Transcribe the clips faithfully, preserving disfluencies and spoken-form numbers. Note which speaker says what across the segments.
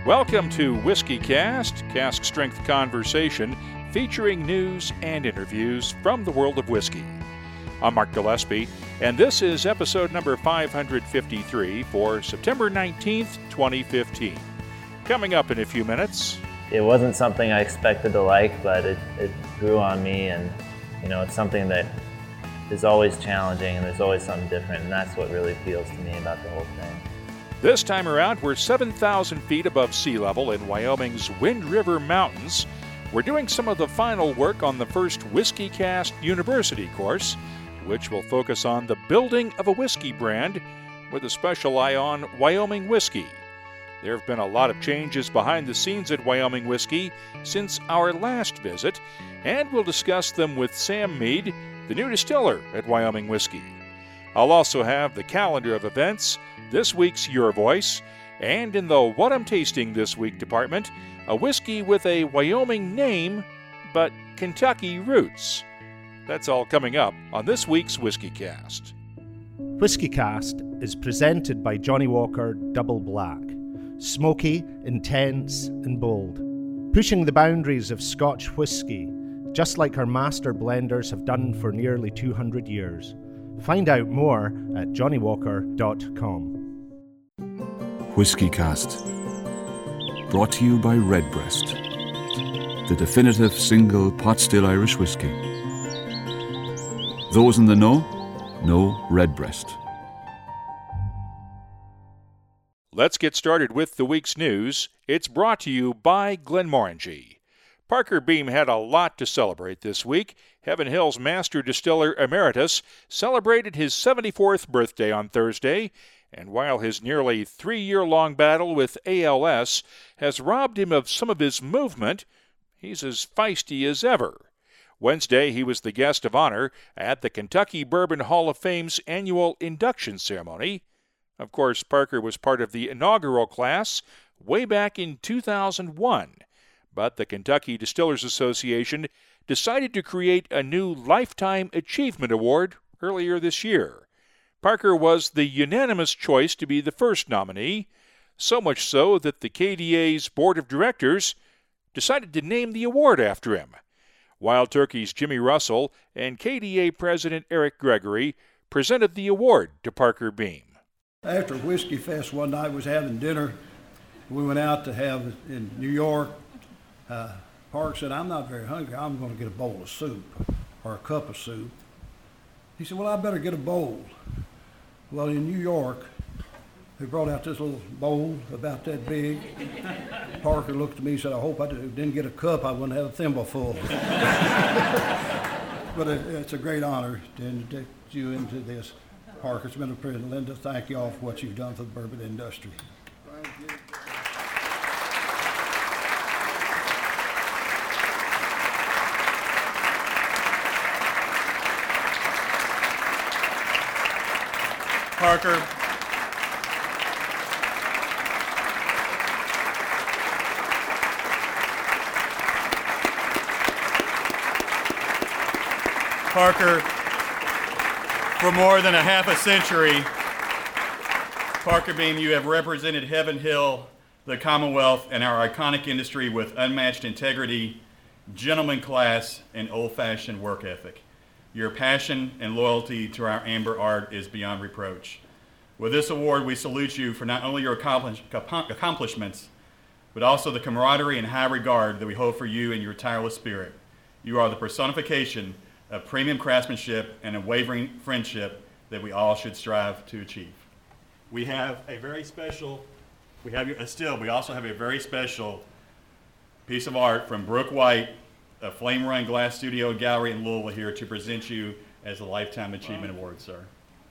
Speaker 1: Welcome to Whiskey Cast, cask strength conversation featuring news and interviews from the world of whiskey. I'm Mark Gillespie, and this is episode number five hundred fifty-three for September nineteenth, twenty fifteen. Coming up in a few minutes.
Speaker 2: It wasn't something I expected to like, but it, it grew on me, and you know, it's something that is always challenging, and there's always something different, and that's what really appeals to me about the whole thing.
Speaker 1: This time around, we're seven thousand feet above sea level in Wyoming's Wind River Mountains. We're doing some of the final work on the first Whiskey Cast University course, which will focus on the building of a whiskey brand with a special eye on Wyoming whiskey. There have been a lot of changes behind the scenes at Wyoming Whiskey since our last visit, and we'll discuss them with Sam Mead, the new distiller at Wyoming Whiskey. I'll also have the calendar of events, this week's Your Voice, and in the What I'm Tasting This Week department, a whiskey with a Wyoming name, but Kentucky roots. That's all coming up on this week's Whiskey Cast.
Speaker 3: Whiskey Cast is presented by Johnnie Walker Double Black. Smoky, intense, and bold. Pushing the boundaries of Scotch whiskey, just like our master blenders have done for nearly two hundred years. Find out more at johnnie walker dot com.
Speaker 4: Whiskey Cast, brought to you by Redbreast, the definitive single pot still Irish whiskey. Those in the know, know Redbreast.
Speaker 1: Let's get started with the week's news. It's brought to you by Glenmorangie. Parker Beam had a lot to celebrate this week. Heaven Hill's Master Distiller Emeritus celebrated his seventy-fourth birthday on Thursday, and while his nearly three-year-long battle with A L S has robbed him of some of his movement, he's as feisty as ever. Wednesday, he was the guest of honor at the Kentucky Bourbon Hall of Fame's annual induction ceremony. Of course, Parker was part of the inaugural class way back in two thousand one. But the Kentucky Distillers Association decided to create a new Lifetime Achievement Award earlier this year. Parker was the unanimous choice to be the first nominee, so much so that the K D A's Board of Directors decided to name the award after him. Wild Turkey's Jimmy Russell and K D A President Eric Gregory presented the award to Parker Beam.
Speaker 5: After Whiskey Fest one night, was having dinner. We went out to have it in New York. Uh, Park said, "I'm not very hungry. I'm going to get a bowl of soup or a cup of soup." He said, "Well, I better get a bowl." Well, in New York, they brought out this little bowl about that big. Parker looked at me and said, "I hope I didn't get a cup. I wouldn't have a thimble full." But it, it's a great honor to introduce you into this. Parker, it's been a privilege. Linda, thank you all for what you've done for the bourbon industry. Thank you.
Speaker 6: Parker. Parker, for more than a half a century, Parker Beam, you have represented Heaven Hill, the Commonwealth, and our iconic industry with unmatched integrity, gentleman class, and old-fashioned work ethic. Your passion and loyalty to our amber art is beyond reproach. With this award, we salute you for not only your accomplish- accomplishments, but also the camaraderie and high regard that we hold for you and your tireless spirit. You are the personification of premium craftsmanship and unwavering friendship that we all should strive to achieve. We have a very special, we have a still, we also have a very special piece of art from Brooke White, a Flame Run Glass Studio and Gallery in Louisville, here to present you as a Lifetime Achievement Award, sir.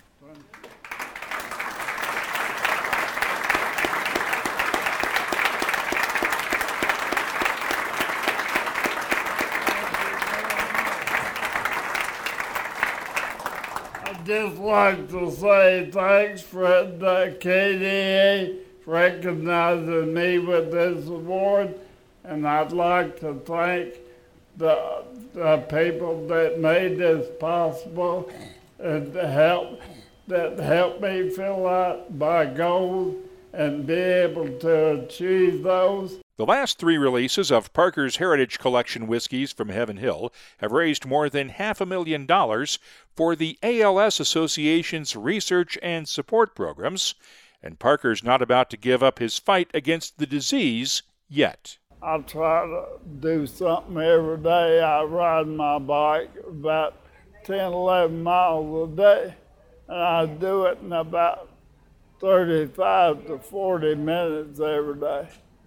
Speaker 7: I'd just like to say thanks for the K D A recognizing me with this award, and I'd like to thank the, the people that made this possible and to help that helped me fill out my goals and be able to achieve those.
Speaker 1: The last three releases of Parker's Heritage Collection whiskeys from Heaven Hill have raised more than half a million dollars for the A L S Association's research and support programs, and Parker's not about to give up his fight against the disease yet.
Speaker 7: I try to do something every day. I ride my bike about ten, eleven miles a day, and I do it in about thirty-five to forty minutes every day.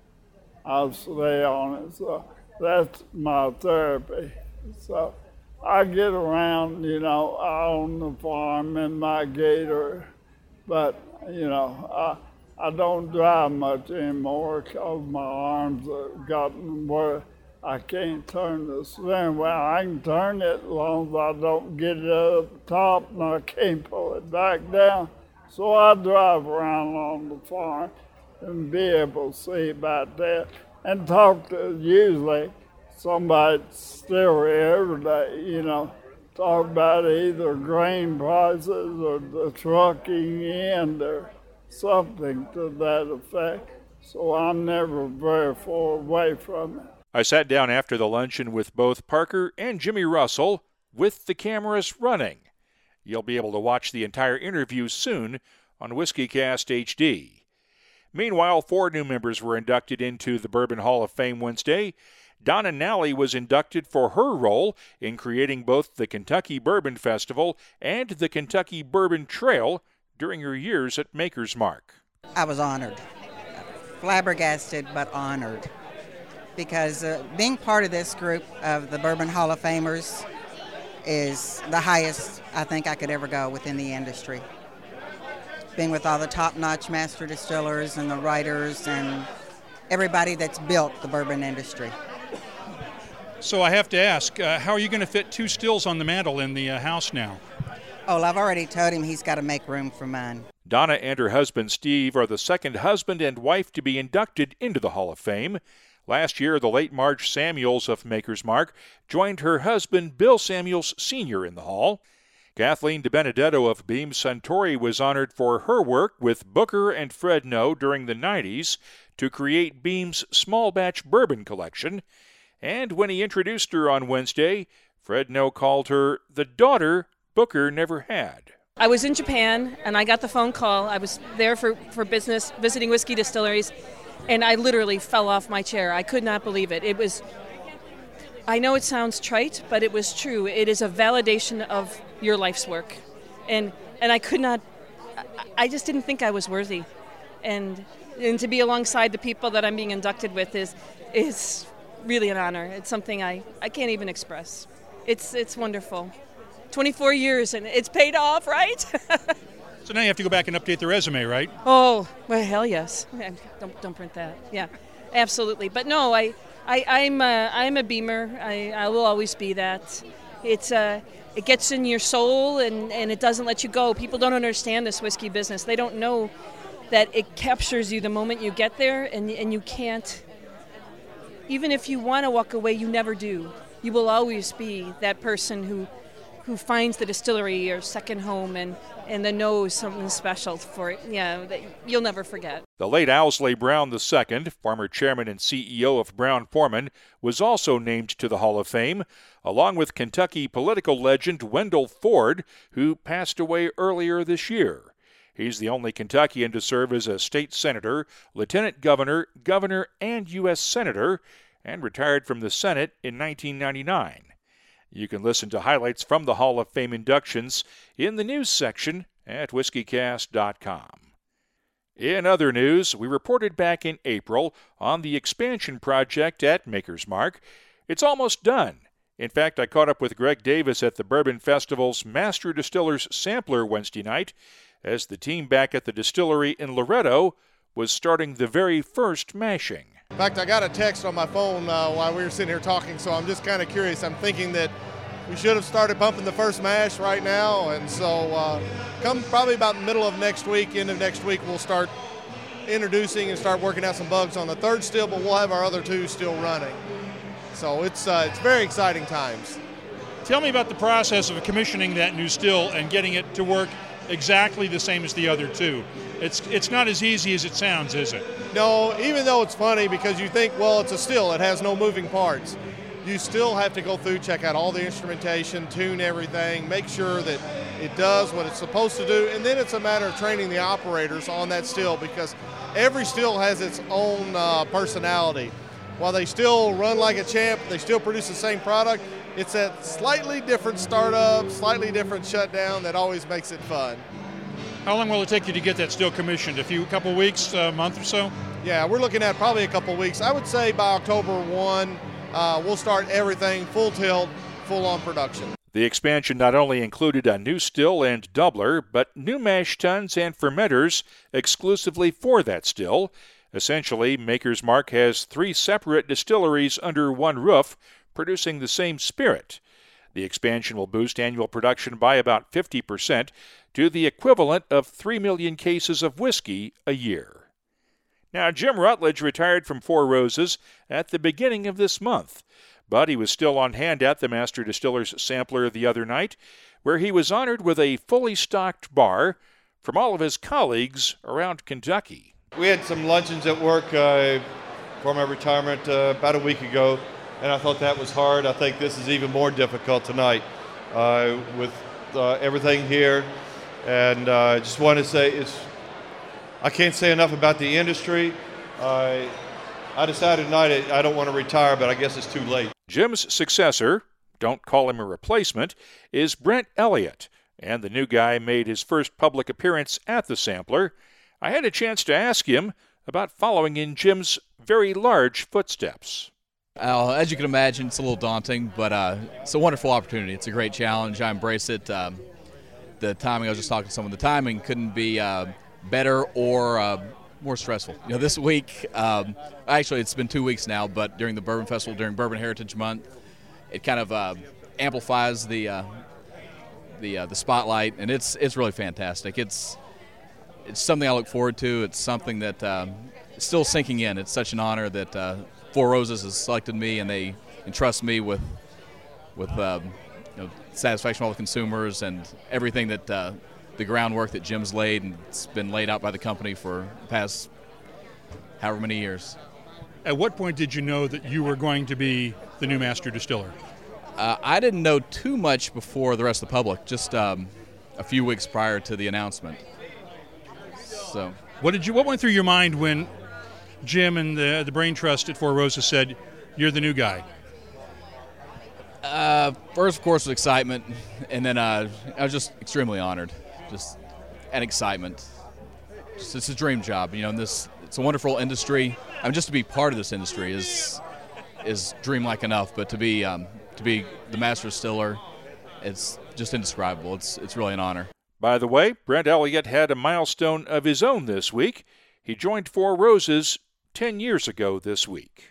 Speaker 7: I'll stay on it, so that's my therapy. So I get around, you know, I own the farm and my gator, but, you know, I, I don't drive much anymore because my arms have gotten where I can't turn the steering wheel. I can turn it as long as I don't get it up top and I can't pull it back down. So I drive around on the farm and be able to see about that and talk to usually somebody at distillery every day, you know, talk about either grain prices or the trucking end or something to that effect. So I'm never very far away from it.
Speaker 1: I sat down after the luncheon with both Parker and Jimmy Russell with the cameras running. You'll be able to watch the entire interview soon on WhiskeyCast H D. Meanwhile, four new members were inducted into the Bourbon Hall of Fame Wednesday. Donna Nally was inducted for her role in creating both the Kentucky Bourbon Festival and the Kentucky Bourbon Trail during her years at Maker's Mark.
Speaker 8: I was honored, flabbergasted but honored, because uh, being part of this group of the Bourbon Hall of Famers is the highest I think I could ever go within the industry. Being with all the top-notch master distillers and the writers and everybody that's built the bourbon industry.
Speaker 9: So I have to ask, uh, how are you going to fit two stills on the mantle in the uh, house now?
Speaker 8: Oh, well, I've already told him he's got to make room for mine.
Speaker 1: Donna and her husband Steve are the second husband and wife to be inducted into the Hall of Fame. Last year, the late Marge Samuels of Maker's Mark joined her husband Bill Samuels Senior in the hall. Kathleen DiBenedetto of Beam Suntory was honored for her work with Booker and Fred Noe during the nineties to create Beam's small batch bourbon collection. And when he introduced her on Wednesday, Fred Noe called her the daughter Booker never had.
Speaker 10: I was in Japan and I got the phone call. I was there for, for business, visiting whiskey distilleries, and I literally fell off my chair. I could not believe it. It was, I know it sounds trite, but it was true. It is a validation of your life's work. And and I could not, I just didn't think I was worthy. And and to be alongside the people that I'm being inducted with is is really an honor. It's something I, I can't even express. It's it's wonderful. twenty-four years and it's paid off, right?
Speaker 9: So now you have to go back and update the resume, right?
Speaker 10: Oh, well, hell yes. Don't don't print that. Yeah, absolutely. But no, I, I I'm a, I'm a Beamer. I, I will always be that. It's uh, it gets in your soul and, and it doesn't let you go. People don't understand this whiskey business. They don't know that it captures you the moment you get there, and and you can't. Even if you want to walk away, you never do. You will always be that person who. who finds the distillery your second home and, and then knows something special for it, yeah, that you'll never forget.
Speaker 1: The late Owsley Brown the Second, former chairman and C E O of Brown-Forman, was also named to the Hall of Fame, along with Kentucky political legend Wendell Ford, who passed away earlier this year. He's the only Kentuckian to serve as a state senator, lieutenant governor, governor, and U S senator, and retired from the Senate in nineteen ninety-nine. You can listen to highlights from the Hall of Fame inductions in the news section at whiskey cast dot com. In other news, we reported back in April on the expansion project at Maker's Mark. It's almost done. In fact, I caught up with Greg Davis at the Bourbon Festival's Master Distillers Sampler Wednesday night as the team back at the distillery in Loretto was starting the very first mashing.
Speaker 11: In fact, I got a text on my phone uh, while we were sitting here talking, so I'm just kind of curious. I'm thinking that we should have started pumping the first mash right now, and so uh, come probably about the middle of next week, end of next week, we'll start introducing and start working out some bugs on the third still, but we'll have our other two still running. So it's uh, it's very exciting times.
Speaker 9: Tell me about the process of commissioning that new still and getting it to work exactly the same as the other two. It's it's not as easy as it sounds, is it?
Speaker 11: No, even though it's funny because you think, well, it's a still, it has no moving parts. You still have to go through, check out all the instrumentation, tune everything, make sure that it does what it's supposed to do, and then it's a matter of training the operators on that still because every still has its own uh, personality. While they still run like a champ, they still produce the same product, it's that slightly different startup, slightly different shutdown that always makes it fun.
Speaker 9: How long will it take you to get that still commissioned? A few, couple weeks, a month or so?
Speaker 11: Yeah, we're looking at probably a couple weeks. I would say by October first, uh, we'll start everything full tilt, full on production.
Speaker 1: The expansion not only included a new still and doubler, but new mash tuns and fermenters exclusively for that still. Essentially, Maker's Mark has three separate distilleries under one roof, producing the same spirit. The expansion will boost annual production by about fifty percent to the equivalent of three million cases of whiskey a year. Now, Jim Rutledge retired from Four Roses at the beginning of this month, but he was still on hand at the Master Distiller's Sampler the other night, where he was honored with a fully stocked bar from all of his colleagues around Kentucky.
Speaker 12: We had some luncheons at work uh, for my retirement uh, about a week ago, and I thought that was hard. I think this is even more difficult tonight uh, with uh, everything here. And I uh, just want to say, it's, I can't say enough about the industry. Uh, I decided tonight I don't want to retire, but I guess it's too late.
Speaker 1: Jim's successor, don't call him a replacement, is Brent Elliott, and the new guy made his first public appearance at the Sampler. I had a chance to ask him about following in Jim's very large footsteps.
Speaker 13: Uh, as you can imagine, it's a little daunting, but uh, it's a wonderful opportunity. It's a great challenge. I embrace it. Um, the timing, I was just talking to someone, the timing couldn't be uh, better or uh, more stressful. You know, this week, um, actually it's been two weeks now, but during the Bourbon Festival, during Bourbon Heritage Month, it kind of uh, amplifies the uh, the uh, the spotlight, and it's it's really fantastic. It's it's something I look forward to. It's something that um, is still sinking in. It's such an honor that uh, Four Roses has selected me, and they entrust me with with um, you know, satisfaction of all the consumers and everything that uh, the groundwork that Jim's laid, and it's been laid out by the company for the past however many years.
Speaker 9: At what point did you know that you were going to be the new master distiller?
Speaker 13: Uh, I didn't know too much before the rest of the public, just um, a few weeks prior to the announcement. So,
Speaker 9: what did you? What went through your mind when Jim and the the Brain Trust at Four Roses said, "You're the new guy"?
Speaker 13: Uh, first, of course, was excitement, and then uh, I was just extremely honored, just and excitement. Just, it's a dream job, you know. And this, it's a wonderful industry. I mean, just to be part of this industry is is dreamlike enough, but to be um, to be the master distiller, it's just indescribable. It's it's really an honor.
Speaker 1: By the way, Brent Elliott had a milestone of his own this week. He joined Four Roses ten years ago this week.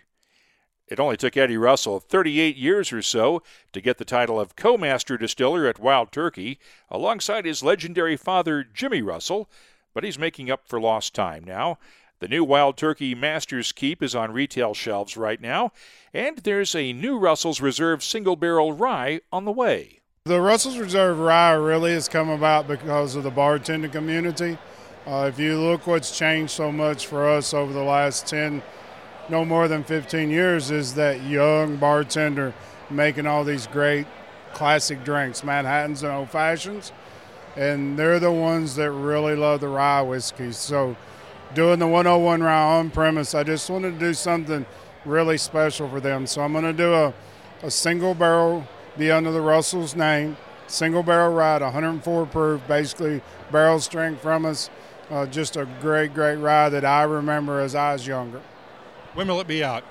Speaker 1: It only took Eddie Russell thirty-eight years or so to get the title of co-master distiller at Wild Turkey, alongside his legendary father, Jimmy Russell, but he's making up for lost time now. The new Wild Turkey Master's Keep is on retail shelves right now, and there's a new Russell's Reserve Single Barrel Rye on the way.
Speaker 7: The Russell's Reserve Rye really has come about because of the bartending community. Uh, if you look what's changed so much for us over the last ten, no more than fifteen years, is that young bartender making all these great classic drinks, Manhattans and Old Fashions, and they're the ones that really love the rye whiskey. So doing the one oh one Rye on premise, I just wanted to do something really special for them. So I'm going to do a, a single barrel, be under the Russell's name, single barrel rye, one hundred four proof, basically barrel strength from us. Uh, just a great, great rye that I remember as I was younger.
Speaker 9: When will it be out?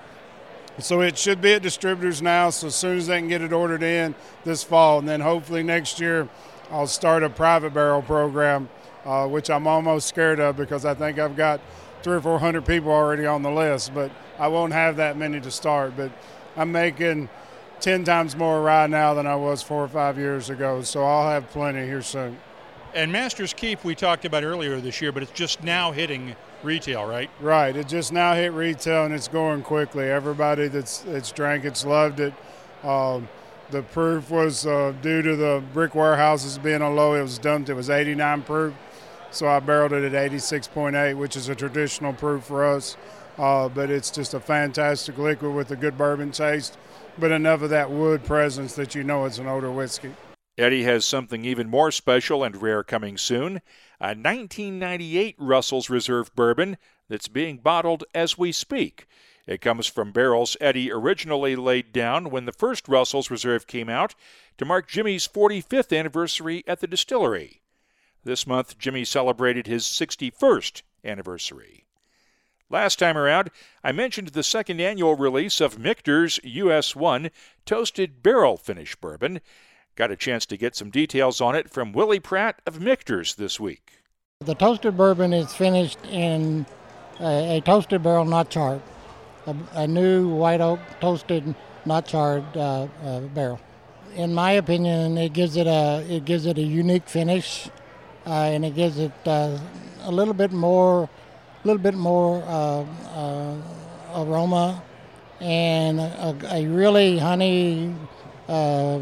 Speaker 7: So it should be at distributors now, so as soon as they can get it ordered in this fall, and then hopefully next year I'll start a private barrel program, uh, which I'm almost scared of because I think I've got three or four hundred people already on the list, but I won't have that many to start. But I'm making ten times more rye now than I was four or five years ago, so I'll have plenty here soon.
Speaker 9: And Master's Keep we talked about earlier this year, but it's just now hitting retail, right?
Speaker 7: Right. It just now hit retail, and it's going quickly. Everybody that's it's drank it's loved it. Um, The proof was uh, due to the brick warehouses being on low. It was dumped. It was eighty-nine proof, so I barreled it at eighty-six point eight, which is a traditional proof for us. Uh, but it's just a fantastic liquid with a good bourbon taste, but enough of that wood presence that you know it's an older whiskey.
Speaker 1: Eddie has something even more special and rare coming soon, a nineteen ninety-eight Russell's Reserve bourbon that's being bottled as we speak. It comes from barrels Eddie originally laid down when the first Russell's Reserve came out to mark Jimmy's forty-fifth anniversary at the distillery. This month, Jimmy celebrated his sixty-first anniversary. Last time around, I mentioned the second annual release of Michter's U S one Toasted Barrel Finish Bourbon. Got a chance to get some details on it from Willie Pratt of Michter's this week.
Speaker 14: The toasted bourbon is finished in a, a toasted barrel, not charred. A, a new white oak toasted, not charred uh, uh, barrel. In my opinion, it gives it a it gives it a unique finish, uh, and it gives it uh, a little bit more, a little bit more uh, uh, aroma, and a, a really honey, uh,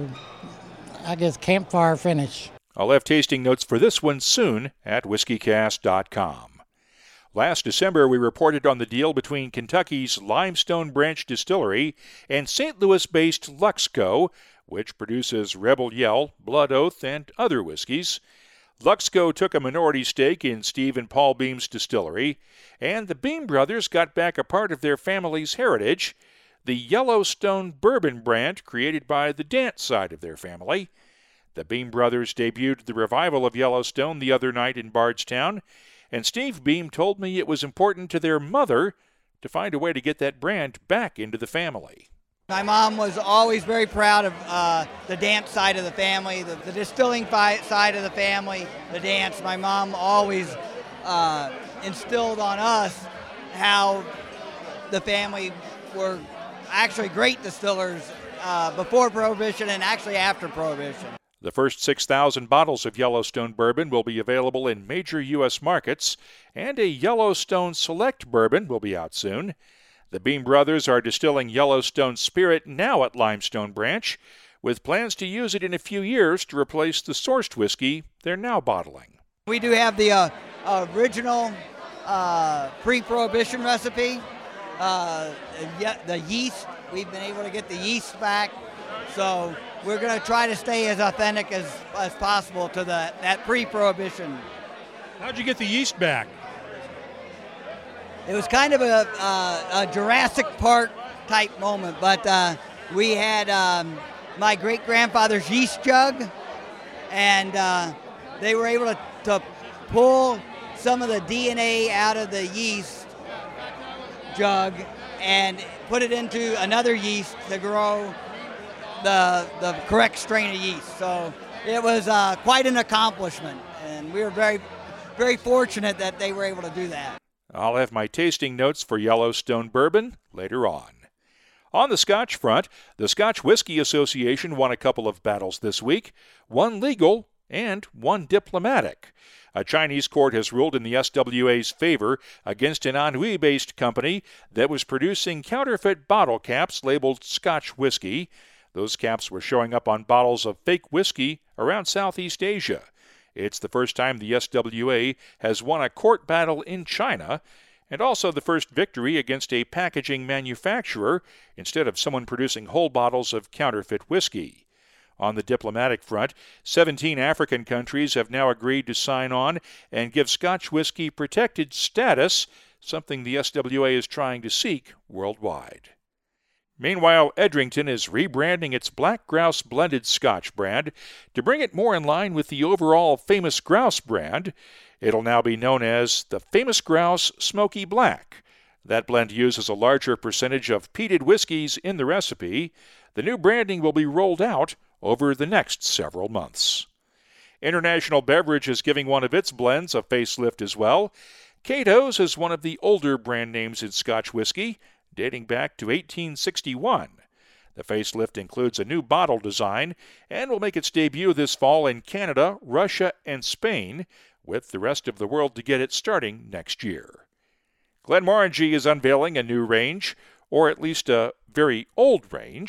Speaker 14: I guess, campfire finish.
Speaker 1: I'll have tasting notes for this one soon at whiskey cast dot com. Last December, we reported on the deal between Kentucky's Limestone Branch Distillery and Saint Louis-based Luxco, which produces Rebel Yell, Blood Oath, and other whiskeys. Luxco took a minority stake in Steve and Paul Beam's distillery, and the Beam brothers got back a part of their family's heritage, the Yellowstone bourbon brand created by the Dance side of their family. The Beam brothers debuted the revival of Yellowstone the other night in Bardstown, and Steve Beam told me it was important to their mother to find a way to get that brand back into the family.
Speaker 15: My mom was always very proud of uh, the Dance side of the family, the, the distilling fi- side of the family, the Dance. My mom always uh, instilled on us how the family were actually great distillers uh, before Prohibition and actually after Prohibition.
Speaker 1: The first six thousand bottles of Yellowstone bourbon will be available in major U S markets, and a Yellowstone Select bourbon will be out soon. The Beam brothers are distilling Yellowstone Spirit now at Limestone Branch, with plans to use it in a few years to replace the sourced whiskey they're now bottling.
Speaker 15: We do have the uh, original uh, pre-Prohibition recipe, uh, the yeast. We've been able to get the yeast back, so we're going to try to stay as authentic as, as possible to the, that pre-Prohibition.
Speaker 9: How'd you get the yeast back?
Speaker 15: It was kind of a, a, a Jurassic Park type moment, but uh, we had um, my great-grandfather's yeast jug, and uh, they were able to, to pull some of the D N A out of the yeast jug and put it into another yeast to grow the the correct strain of yeast. So it was uh, quite an accomplishment, and we were very, very fortunate that they were able to do that.
Speaker 1: I'll have my tasting notes for Yellowstone bourbon later on. On the Scotch front, the Scotch Whisky Association won a couple of battles this week, one legal and one diplomatic. A Chinese court has ruled in the S W A's favor against an Anhui-based company that was producing counterfeit bottle caps labeled Scotch whiskey. Those caps were showing up on bottles of fake whiskey around Southeast Asia. It's the first time the S W A has won a court battle in China, and also the first victory against a packaging manufacturer instead of someone producing whole bottles of counterfeit whiskey. On the diplomatic front, seventeen African countries have now agreed to sign on and give Scotch whiskey protected status, something the S W A is trying to seek worldwide. Meanwhile, Edrington is rebranding its Black Grouse blended Scotch brand to bring it more in line with the overall Famous Grouse brand. It'll now be known as the Famous Grouse Smoky Black. That blend uses a larger percentage of peated whiskeys in the recipe. The new branding will be rolled out over the next several months. International Beverage is giving one of its blends a facelift as well. Cato's is one of the older brand names in Scotch whiskey, dating back to eighteen sixty-one. The facelift includes a new bottle design and will make its debut this fall in Canada, Russia, and Spain, with the rest of the world to get it starting next year. Glenmorangie is unveiling a new range, or at least a very old range.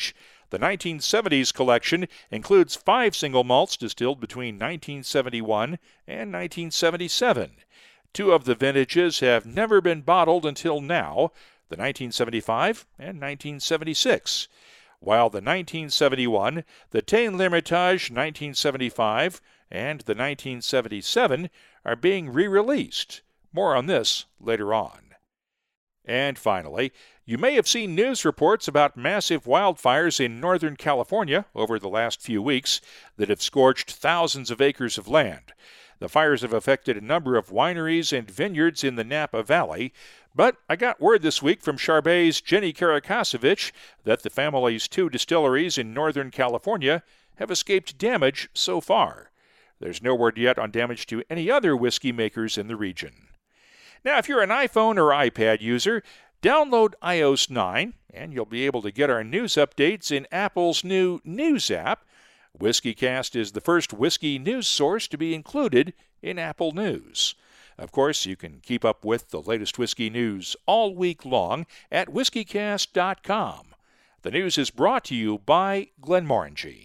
Speaker 1: The nineteen seventies collection includes five single malts distilled between nineteen seventy-one and nineteen seventy-seven. Two of the vintages have never been bottled until now, the nineteen seventy-five and nineteen seventy-six. While the nineteen seventy-one, the Tein l'Hermitage nineteen seventy-five, and the nineteen seventy-seven are being re-released. More on this later on. And finally, you may have seen news reports about massive wildfires in Northern California over the last few weeks that have scorched thousands of acres of land. The fires have affected a number of wineries and vineyards in the Napa Valley, but I got word this week from Charbet's Jenny Karakasevich that the family's two distilleries in Northern California have escaped damage so far. There's no word yet on damage to any other whiskey makers in the region. Now, if you're an iPhone or iPad user, download i O S nine, and you'll be able to get our news updates in Apple's new News app. WhiskeyCast is the first whiskey news source to be included in Apple News. Of course, you can keep up with the latest whiskey news all week long at whiskey cast dot com. The news is brought to you by Glenmorangie.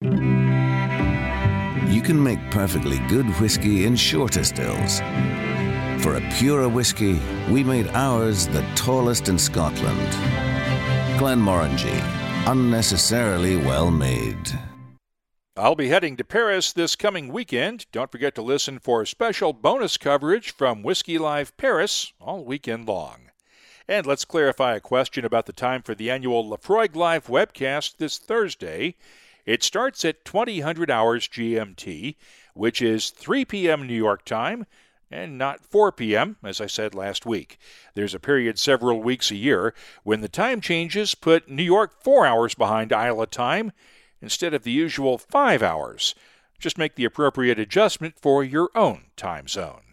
Speaker 16: You can make perfectly good whiskey in shorter stills. For a purer whiskey, we made ours the tallest in Scotland. Glenmorangie, unnecessarily well made.
Speaker 1: I'll be heading to Paris this coming weekend. Don't forget to listen for special bonus coverage from Whiskey Live Paris all weekend long. And let's clarify a question about the time for the annual Laphroaig Live webcast this Thursday. It starts at twenty hundred hours G M T, which is three p.m. New York time, and not four p.m., as I said last week. There's a period several weeks a year when the time changes put New York four hours behind Isla time instead of the usual five hours. Just make the appropriate adjustment for your own time zone.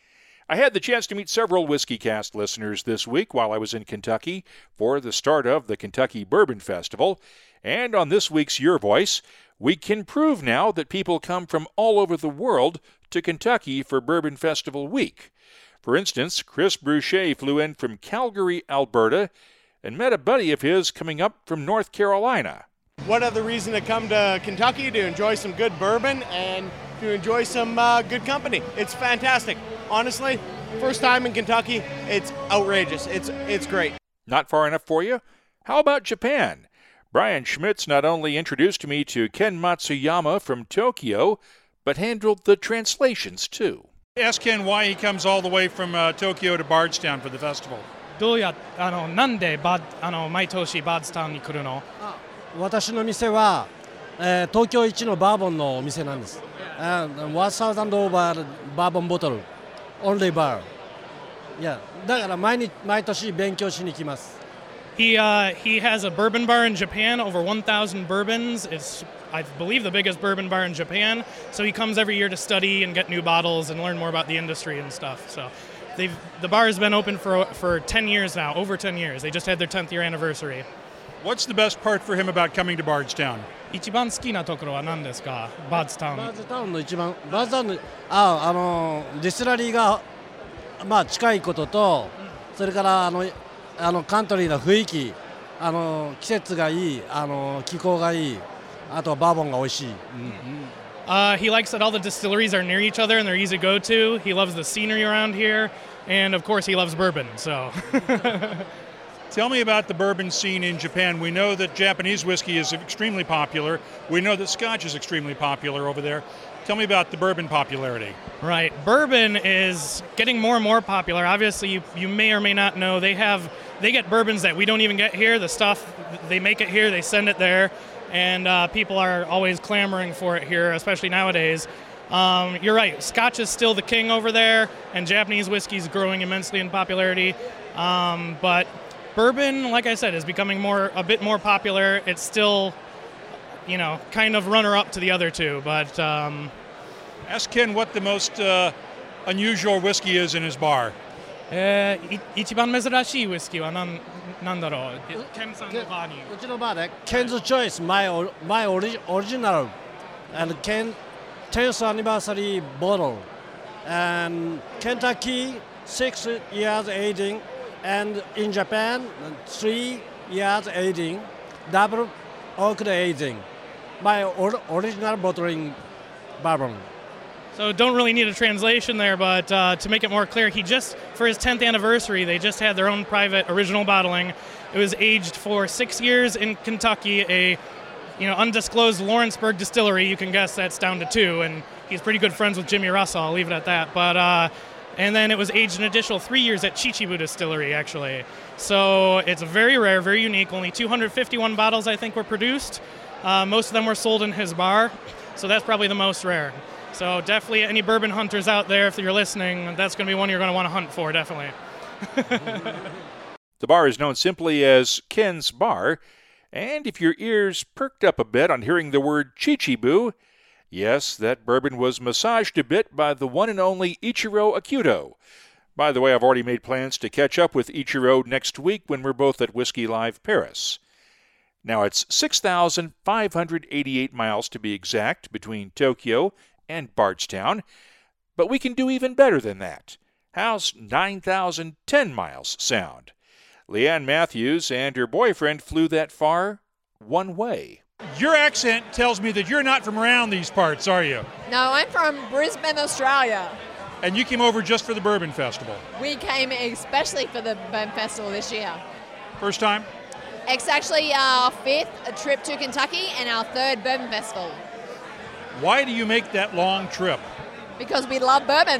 Speaker 1: I had the chance to meet several WhiskeyCast listeners this week while I was in Kentucky for the start of the Kentucky Bourbon Festival. And on this week's Your Voice, we can prove now that people come from all over the world to Kentucky for Bourbon Festival week. For instance, Chris Bruchet flew in from Calgary, Alberta, and met a buddy of his coming up from North Carolina.
Speaker 17: What other reason to come to Kentucky? To enjoy some good bourbon and to enjoy some uh, good company. It's fantastic. Honestly, first time in Kentucky, it's outrageous. It's it's great.
Speaker 1: Not far enough for you? How about Japan? Brian Schmitz not only introduced me to Ken Matsuyama from Tokyo, but handled the translations too.
Speaker 9: Ask Ken why he comes all the way from uh, Tokyo to Bardstown for the festival.
Speaker 18: どうやあのなんでバあの毎年バードスタウンに来るの？
Speaker 19: 私の店は、えー、東京一のバーボンのお店なんです。one thousand over バーボンボトル only bar. Yeah. だから毎日毎年勉強しに来ます。
Speaker 18: He uh, he has a bourbon bar in Japan, over one thousand bourbons. It's, I believe, the biggest bourbon bar in Japan. So he comes every year to study and get new bottles and learn more about the industry and stuff. So they've the bar has been open for for ten years now, over ten years. They just had their tenth year anniversary.
Speaker 9: What's the best part for him about coming to Bardstown?
Speaker 18: 一番好きなところは何ですか？バードスタウン。
Speaker 19: バードスタウンの一番バードスタウンのああのディスティラリーがまあ近いことと、それからあのあのカントリーの雰囲気、あの季節がいい、あの気候がいい、あとはバーボンが美味しい。
Speaker 18: Uh, he likes that all the distilleries are near each other and they're easy to go to. He loves the scenery around here, and of course he loves bourbon. So.
Speaker 9: Tell me about the bourbon scene in Japan. We know that Japanese whiskey is extremely popular. We know that Scotch is extremely popular over there. Tell me about the bourbon popularity.
Speaker 18: Right. Bourbon is getting more and more popular. Obviously, you, you may or may not know they have they get bourbons that we don't even get here. The stuff, they make it here, they send it there, and uh, people are always clamoring for it here, especially nowadays. Um, you're right. Scotch is still the king over there, and Japanese whiskey is growing immensely in popularity. Um, but bourbon, like I said, is becoming more a bit more popular. It's still, you know, kind of runner-up to the other two. But um,
Speaker 9: ask Ken what the most uh, unusual whiskey is in his bar.
Speaker 18: えー、一番珍しいウイスキーは何なんだろう。ケンさんのバーに。
Speaker 19: うちのバーで Ken's Choice my my original and Ken tenth anniversary bottle and Kentucky six years aging. And in Japan, three years aging, double Oak Aging, my or- original bottling bourbon.
Speaker 18: So don't really need a translation there, but uh, to make it more clear, he just, for his tenth anniversary, they just had their own private original bottling. It was aged for six years in Kentucky, a you know undisclosed Lawrenceburg distillery. You can guess that's down to two, and he's pretty good friends with Jimmy Russell. I'll leave it at that. But uh, and then it was aged an additional three years at Chichibu Distillery, actually. So it's very rare, very unique. Only two hundred fifty-one bottles, I think, were produced. Uh, most of them were sold in his bar, so that's probably the most rare. So definitely any bourbon hunters out there, if you're listening, that's going to be one you're going to want to hunt for, definitely.
Speaker 1: The bar is known simply as Ken's Bar, and if your ears perked up a bit on hearing the word Chichibu, yes, that bourbon was massaged a bit by the one and only Ichiro Akuto. By the way, I've already made plans to catch up with Ichiro next week when we're both at Whiskey Live Paris. Now, it's six thousand five hundred eighty-eight miles to be exact between Tokyo and Bardstown, but we can do even better than that. How's nine thousand ten miles sound? Leanne Matthews and her boyfriend flew that far one way.
Speaker 9: Your accent tells me that you're not from around these parts, are you?
Speaker 20: No, I'm from Brisbane, Australia.
Speaker 9: And you came over just for the Bourbon Festival?
Speaker 20: We came especially for the Bourbon Festival this year.
Speaker 9: First time?
Speaker 20: It's actually our fifth trip to Kentucky and our third Bourbon Festival.
Speaker 9: Why do you make that long trip?
Speaker 20: Because we love bourbon.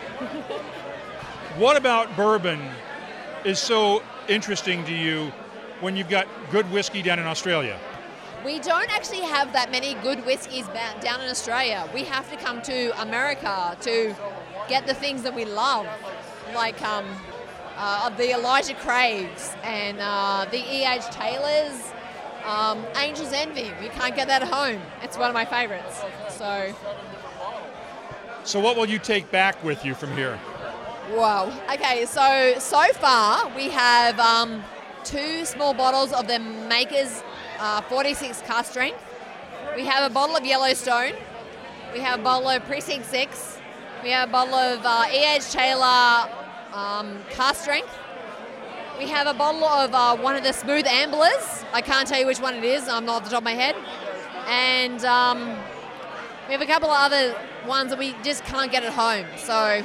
Speaker 9: What about bourbon is so interesting to you when you've got good whiskey down in Australia?
Speaker 20: We don't actually have that many good whiskeys down in Australia. We have to come to America to get the things that we love, like um, uh, the Elijah Craigs and uh, the E H Taylors. Um, Angel's Envy, we can't get that at home. It's one of my favorites. So,
Speaker 9: so what will you take back with you from here?
Speaker 20: Wow. Okay, so so far we have um, two small bottles of the Maker's uh, forty-six cask strength. We have a bottle of Yellowstone. We have a bottle of Precinct six. We have a bottle of uh, E H Taylor um, cask strength. We have a bottle of uh, one of the Smooth Amblers. I can't tell you which one it is. I'm not off the top of my head. And um, we have a couple of other ones that we just can't get at home. So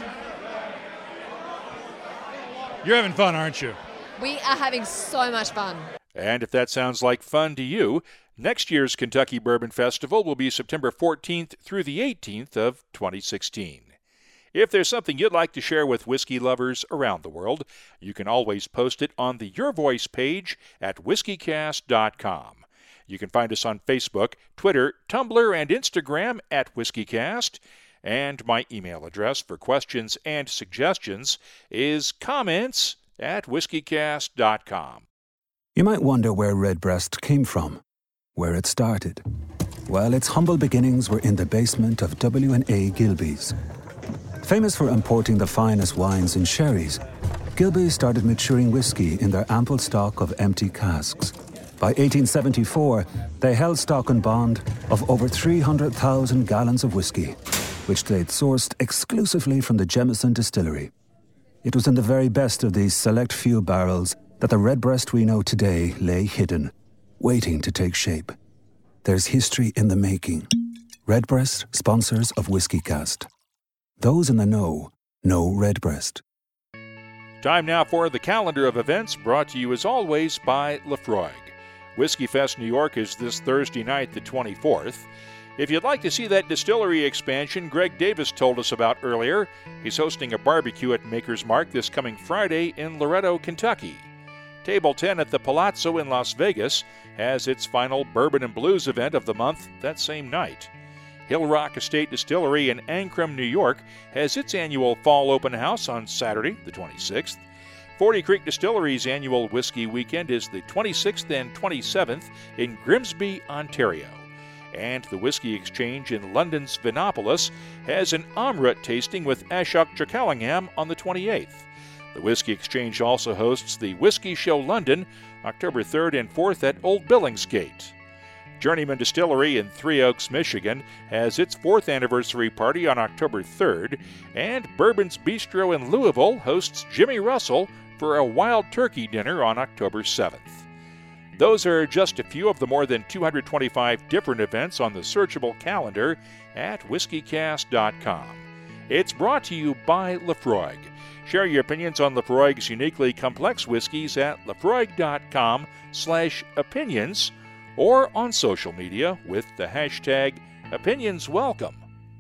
Speaker 9: you're having fun, aren't you?
Speaker 20: We are having so much fun.
Speaker 1: And if that sounds like fun to you, next year's Kentucky Bourbon Festival will be September fourteenth through the eighteenth of twenty sixteen. If there's something you'd like to share with whiskey lovers around the world, you can always post it on the Your Voice page at whiskey cast dot com. You can find us on Facebook, Twitter, Tumblr, and Instagram at WhiskeyCast. And my email address for questions and suggestions is comments at whiskey cast dot com.
Speaker 21: You might wonder where Redbreast came from, where it started. Well, its humble beginnings were in the basement of W and A Gilbey's. Famous for importing the finest wines and sherries, Gilbey's started maturing whiskey in their ample stock of empty casks. By eighteen seventy-four, they held stock and bond of over three hundred thousand gallons of whiskey, which they'd sourced exclusively from the Jameson distillery. It was in the very best of these select few barrels that the Redbreast we know today lay hidden, waiting to take shape. There's history in the making. Redbreast, sponsors of WhiskeyCast. Those in the know, know Redbreast.
Speaker 1: Time now for the calendar of events, brought to you as always by Lafroig. Whiskey Fest New York is this Thursday night, the twenty-fourth. If you'd like to see that distillery expansion Greg Davis told us about earlier, he's hosting a barbecue at Maker's Mark this coming Friday in Loretto, Kentucky. Table ten at the Palazzo in Las Vegas has its final Bourbon and Blues event of the month that same night. Hill Rock Estate Distillery in Ancrum, New York has its annual fall open house on Saturday, the twenty-sixth. Forty Creek Distillery's annual whiskey weekend is the twenty-sixth and twenty-seventh in Grimsby, Ontario. And the Whiskey Exchange in London's Vinopolis has an Amrut tasting with Ashok Chakalingham on the twenty-eighth. The Whiskey Exchange also hosts the Whiskey Show London, October third and fourth at Old Billingsgate. Journeyman Distillery in Three Oaks, Michigan has its fourth anniversary party on October third, and Bourbon's Bistro in Louisville hosts Jimmy Russell for a wild turkey dinner on October seventh. Those are just a few of the more than two hundred twenty-five different events on the searchable calendar at whiskey cast dot com. It's brought to you by Laphroaig. Share your opinions on Laphroaig's uniquely complex whiskeys at laphroaig dot com slash opinions or on social media with the hashtag OpinionsWelcome.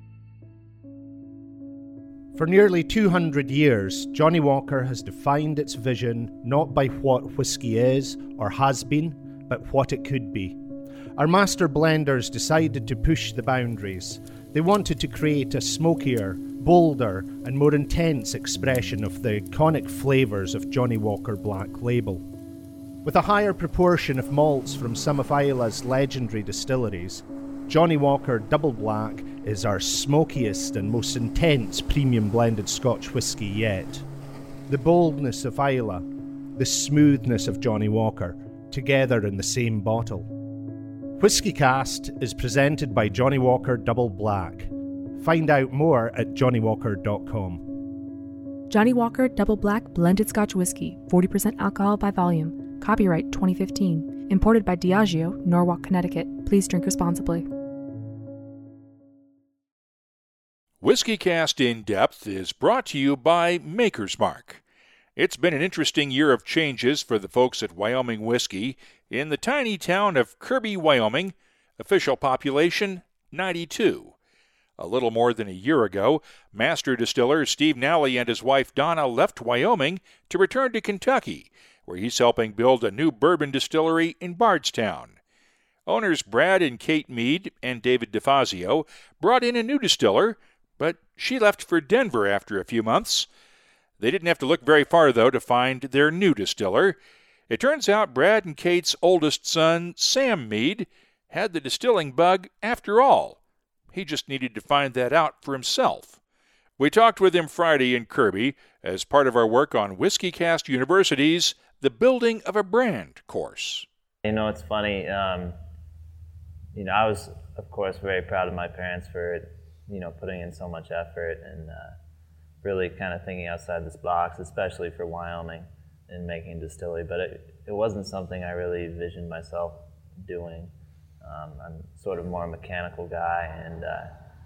Speaker 3: For nearly two hundred years, Johnnie Walker has defined its vision not by what whiskey is or has been, but what it could be. Our master blenders decided to push the boundaries. They wanted to create a smokier, bolder, and more intense expression of the iconic flavours of Johnnie Walker Black Label. With a higher proportion of malts from some of Isla's legendary distilleries, Johnnie Walker Double Black is our smokiest and most intense premium blended Scotch whisky yet. The boldness of Isla, the smoothness of Johnnie Walker, together in the same bottle. Whiskey Cast is presented by Johnnie Walker Double Black. Find out more at johnnie walker dot com.
Speaker 2: Johnnie Walker Double Black Blended Scotch Whisky, forty percent alcohol by volume. Copyright twenty fifteen. Imported by Diageo, Norwalk, Connecticut. Please drink responsibly.
Speaker 1: Whiskey Cast In Depth is brought to you by Maker's Mark. It's been an interesting year of changes for the folks at Wyoming Whiskey in the tiny town of Kirby, Wyoming. Official population, ninety-two. A little more than a year ago, master distiller Steve Nally and his wife Donna left Wyoming to return to Kentucky, where he's helping build a new bourbon distillery in Bardstown. Owners Brad and Kate Mead and David DeFazio brought in a new distiller, but she left for Denver after a few months. They didn't have to look very far, though, to find their new distiller. It turns out Brad and Kate's oldest son, Sam Mead, had the distilling bug after all. He just needed to find that out for himself. We talked with him Friday in Kirby as part of our work on Whiskey Cast University's The Building of a Brand course.
Speaker 22: You know, it's funny. Um, you know, I was, of course, very proud of my parents for, you know, putting in so much effort and uh, really kind of thinking outside this box, especially for Wyoming and making distillery. But it, it wasn't something I really envisioned myself doing. Um, I'm sort of more a mechanical guy, and uh,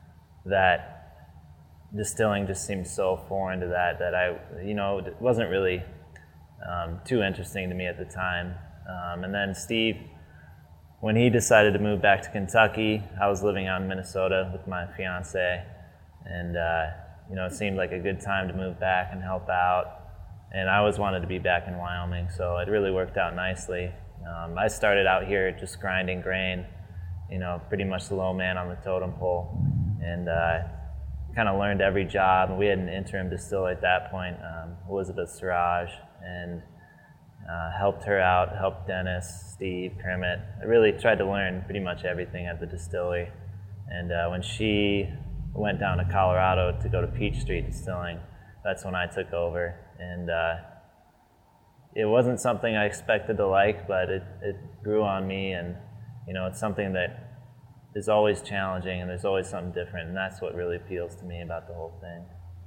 Speaker 22: that distilling just seemed so foreign to that that I, you know, it wasn't really um, too interesting to me at the time. Um, and then Steve, when he decided to move back to Kentucky, I was living out in Minnesota with my fiance, and uh, you know, it seemed like a good time to move back and help out. And I always wanted to be back in Wyoming, so it really worked out nicely. Um, I started out here just grinding grain, you know, pretty much the low man on the totem pole, and uh, kind of learned every job. We had an interim distiller at that point, um, Elizabeth Siraj, and uh, helped her out, helped Dennis, Steve, Kermit. I really tried to learn pretty much everything at the distillery. And uh, when she went down to Colorado to go to Peach Street Distilling, that's when I took over. And uh, it wasn't something I expected to like, but it, it grew on me, and you know, it's something that is always challenging, and there's always something different, and that's what really appeals to me about the whole thing.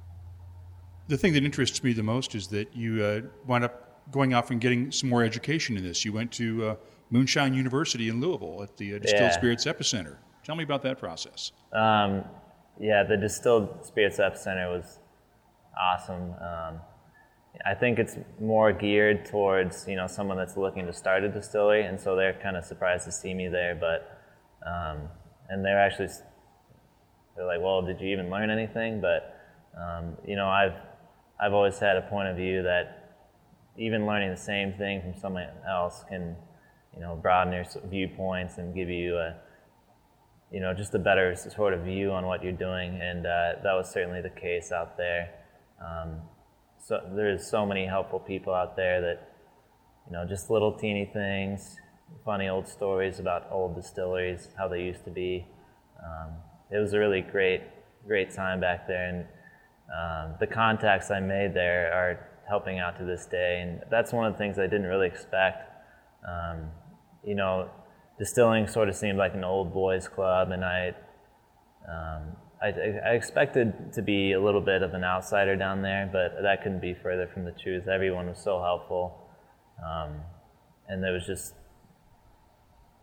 Speaker 9: The thing that interests me the most is that you uh, wound up going off and getting some more education in this. You went to uh, Moonshine University in Louisville at the uh, Distilled
Speaker 22: Yeah.
Speaker 9: Spirits Epicenter. Tell me about that process.
Speaker 22: Um, yeah, the Distilled Spirits Epicenter was awesome. Um, I think it's more geared towards, you know, someone that's looking to start a distillery, and so they're kind of surprised to see me there. But um, and they're actually they're like, well, did you even learn anything? But um, you know, I've I've always had a point of view that even learning the same thing from someone else can, you know, broaden your viewpoints and give you a, you know, just a better sort of view on what you're doing, and uh, that was certainly the case out there. Um, So there's so many helpful people out there that, you know, just little teeny things, funny old stories about old distilleries, how they used to be. Um, it was a really great, great time back there, and um, the contacts I made there are helping out to this day, and that's one of the things I didn't really expect. Um, you know, distilling sort of seemed like an old boys club, and I, um, I, I expected to be a little bit of an outsider down there, but that couldn't be further from the truth. Everyone was so helpful, um, and there was just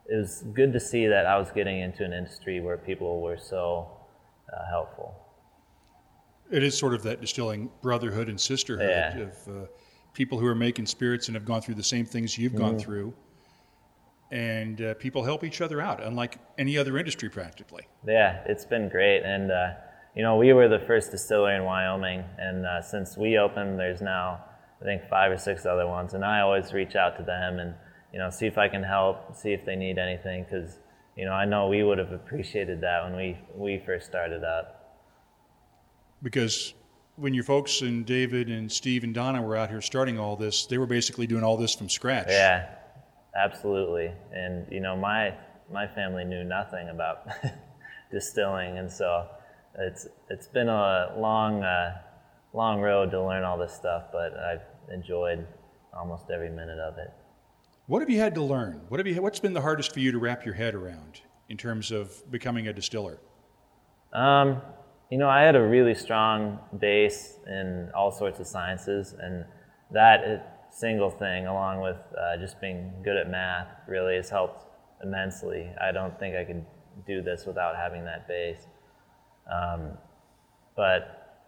Speaker 22: it was good to see that I was getting into an industry where people were so uh, helpful.
Speaker 9: It is sort of that distilling brotherhood and sisterhood
Speaker 22: Yeah.
Speaker 9: of uh, people who are making spirits and have gone through the same things you've gone
Speaker 22: Mhm.
Speaker 9: through. And uh, people help each other out, unlike any other industry practically.
Speaker 22: Yeah, it's been great. And, uh, you know, we were the first distillery in Wyoming. And uh, since we opened, there's now, I think, five or six other ones. And I always reach out to them and, you know, see if I can help, see if they need anything. Because, you know, I know we would have appreciated that when we, we first started up.
Speaker 9: Because when your folks and David and Steve and Donna were out here starting all this, they were basically doing all this from scratch.
Speaker 22: Yeah, absolutely. And, you know, my my family knew nothing about distilling. And so it's it's been a long, uh, long road to learn all this stuff, but I've enjoyed almost every minute of it.
Speaker 9: What have you had to learn? What have you? What's been the hardest for you to wrap your head around in terms of becoming a distiller?
Speaker 22: Um, you know, I had a really strong base in all sorts of sciences, and that it, single thing, along with uh, just being good at math, really has helped immensely. I don't think I could do this without having that base. Um, but